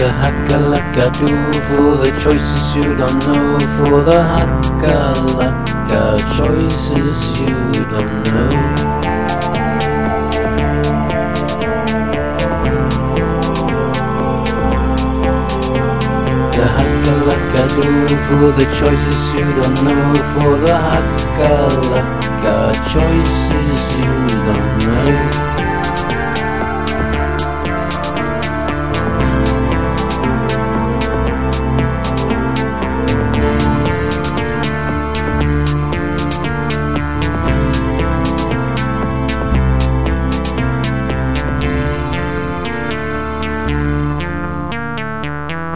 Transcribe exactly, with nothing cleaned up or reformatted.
The haka-laka-do for the choices you don't know. For the haka-laka choices you don't know. The haka-laka-do for the choices you don't know. For the haka-laka choices you don't know.